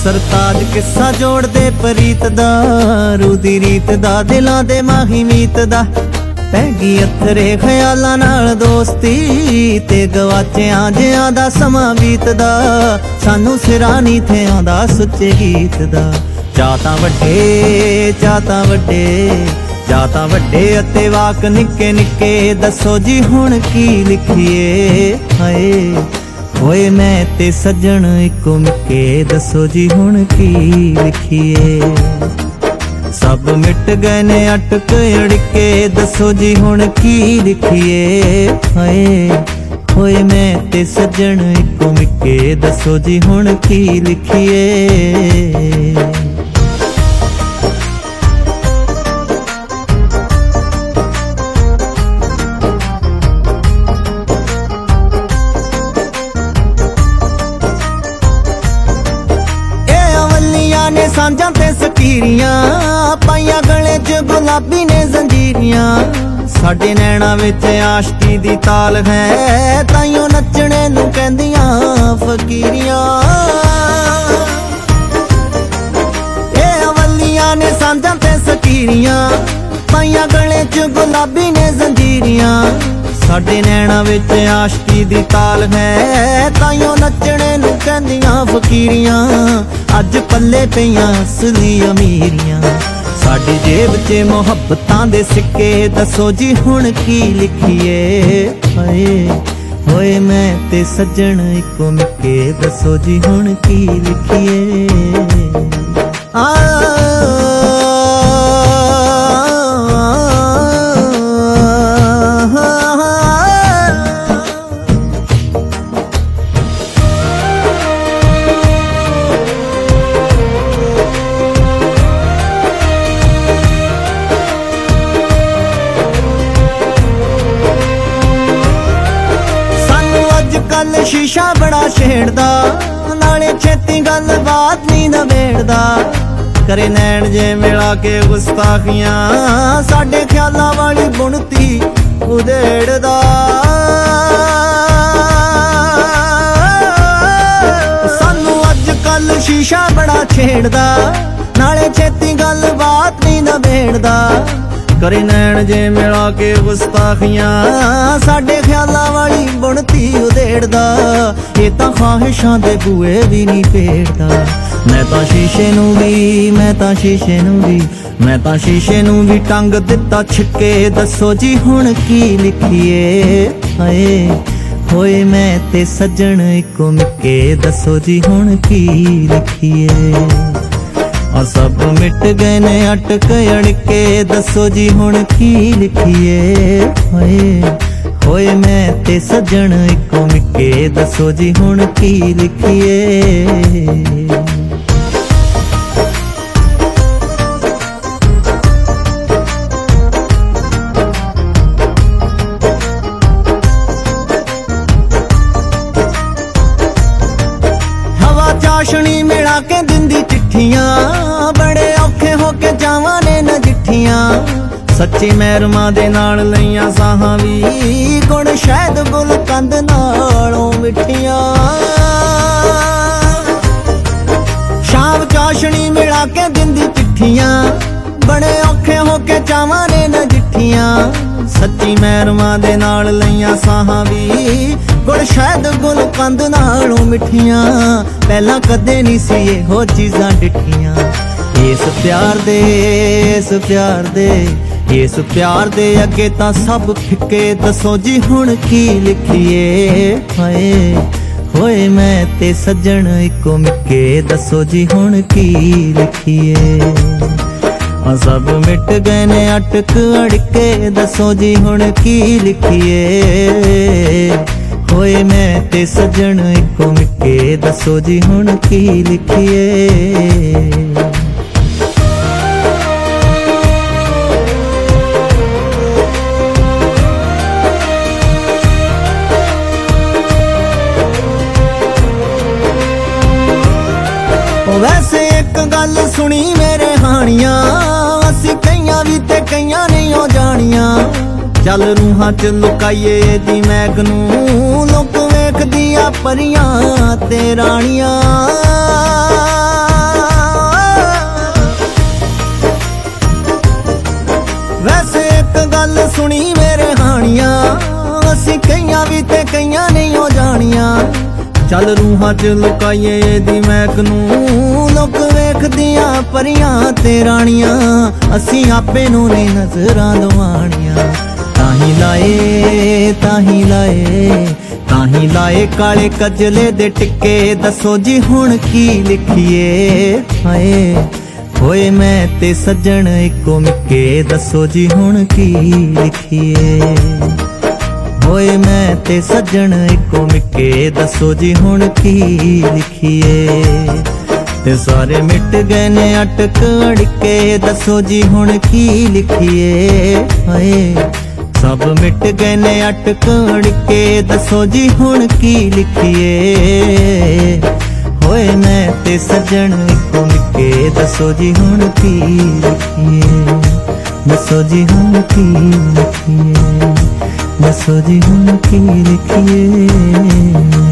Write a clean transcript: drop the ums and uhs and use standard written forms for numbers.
सरताज किस्सा जोड़ दे प्रीत दा, रूदी रीत दा दिलां दे माही मीत दा। पैगी अथरे ख्यालां नाल दोस्ती ते गवाचियां जियां दा समां बीतदा। सानू सिरा नी थे आंदा सुच्चे गीत दा। चाहतां वड्डे जाता वड्डे अते वाक निक्के निक्के, दसो जी हुण की लिखिए। हाय होए मैं ते सज्जन इको मिके, दसो जी हुण की लिखिए। सब मिट गए ने अटक अड़के, दसो जी हुण की लिखिए। हाय होए मैं ते सज्जन इको मिके, दसो जी हुण की लिखिए। ने सांझां ते सकीरियां पाइयां गले च गुलाबी ने जंजीरियां। साडे नैना विच आशकी दी ताल है, ताइयों नचने नूं कहंदियां फकीरियां। ए अवलियां ने सांझां ते सकीरियां पाइयां गले च गुलाबी ने जंजीरियां। साडे नैना विच आशकी दी ताल है, ताइयों नचने नूं कहंदियां फकीरियां। अज पल्ले पईयां असली अमीरियां, साडी जेब च मुहब्बतां दे सिक्के, दसो जी हुण की लिखिए। हाय होए मैं ते सज्जन इको मिके, दसो जी हुण की लिखिए। कल शीशा बड़ा छेड़दा, नाले छेती गल बात नहीं नवेड़दा। करे नैन जे मिला के गुस्ताखियां, साडे ख्यालां वाली बुनती उधेड़दा। सानू अज कल शीशा बड़ा छेड़दा, नाले छेती गल बात नहीं नवेड़दा। करे नैन जे मिला के गुस्ताखियां, साडे ख्यालां वाली बुनती उधेड़दा। ये तां ख्वाहिशां दे बूए भी नहीं पेड़दा। मैं तां शीशे नूं भी टंग दिता छिके, दसो जी हुण की लिखिए। हाय होए मैं ते सज्जन इको मिके, दसो जी हुण की लिखिए। और सब मिट गए ने अटक अड़के, दसो जी हुण की लिखिए। हाय होए मैं ते सज्जन इको मिके, दसो जी हुण की लिखिए। हवा चाशनी मिला के दिंदी चिट्ठियां, बड़े औखे होके जावां ने नजिठियां। सच्ची महरमा दे नाल लईयां साहां वी, गुण शहद गुल कंद नालों मिठियां। शाम चाशनी मिला के दिंदी चिट्ठियां, बड़े औखे होके जावां ने नजिठियां। सच्ची महरमा दे नाल लईयां साहां वी, गुण शहद गुल कंद नालों मिठियां। पहला कदे नहीं सी इहो चीज़ां डिठियां। इस प्यार दे अगे तां सब फिके, दसो जी हुण की लिखिए। हाय होए मैं ते सज्जन इको मिके, दसो जी हुण की लिखिए। सब मिट गए ने अटक अड़के, दसो जी हुण की लिखिए। होए मैं ते सज्जन इको मिके, दसो जी हुण की लिखिए। वैसे एक गल सुनी मेरे हानियां, असी कईयां भी ते कईयां नहीं हो जानियां। चल रूहां च लुकाइए दी मैग नूं, लोक वेख ਵੇਖਦੀਆਂ ਪਰੀਆਂ ਤੇ ਰਾਣੀਆਂ। ਵੈਸੇ ਇੱਕ ਗੱਲ ਸੁਣੀ ਮੇਰੇ ਹਾਣੀਆਂ, ਅਸੀਂ ਕਈਆਂ ਵੀ ਤੇ ਕਈਆਂ ਨਹੀਂ ਹੋ ਜਾਣੀਆਂ। ਚੱਲ ਰੂਹਾਂ 'ਚ ਲੁਕਾਈਏ ਇਹਦੀ ਮਹਿਕ ਨੂੰ, ਲੋਕ ਵੇਖਦੀਆਂ ਪਰੀਆਂ ਤੇ ਰਾਣੀਆਂ। ਅਸੀਂ ਆਪੇ ਨੂੰ ਨਹੀਂ ਨਜ਼ਰਾਂ ਲਵਾਣੀਆਂ। ਤਾਹੀਂ ਲਾਏ ਤਾਹੀਂ ਲਾਏ ਤਾਹੀਂ ਲਾਏ ਕਾਲੇ ਕਜਲੇ ਦੇ ਟਿੱਕੇ, ਦੱਸੋ ਜੀ ਹੁਣ ਕੀ ਲਿਖੀਏ। ਹਾਏ ਹੋਏ ਮੈਂ ਤੇ ਸੱਜਣ ਇੱਕੋ ਮਿੱਕੇ, ਦੱਸੋ ਜੀ ਹੁਣ ਕੀ ਲਿਖੀਏ। ਹੋਏ ਮੈਂ ਤੇ ਸੱਜਣ ਇੱਕੋ ਮਿੱਕੇ, ਦੱਸੋ ਜੀ ਹੁਣ ਕੀ ਲਿਖੀਏ। ਤੇ ਸਾਰੇ ਮਿਟ ਗਏ ਨੇ ਅਟਕ ਅੜਕੇ, ਦੱਸੋ ਜੀ ਹੁਣ ਕੀ ਲਿਖੀਏ। ਹਾਏ ਸਭ ਮਿਟ ਗਏ ਨੇ ਅਟਕ ਅੜਕੇ, ਦੱਸੋ ਜੀ ਹੁਣ ਕੀ ਲਿਖੀਏ। ਹੋਏ ਮੈਂ ਤੇ ਸੱਜਣ ਇੱਕੋ ਮਿੱਕੇ, ਦੱਸੋ ਜੀ ਹੁਣ ਕੀ ਲਿਖੀਏ। ਦੱਸੋ ਜੀ ਹੁਣ ਕੀ ਲਿਖੀਏ। ਦੱਸੋ ਜੀ ਹੁਣ ਕੀ ਲਿਖੀਏ।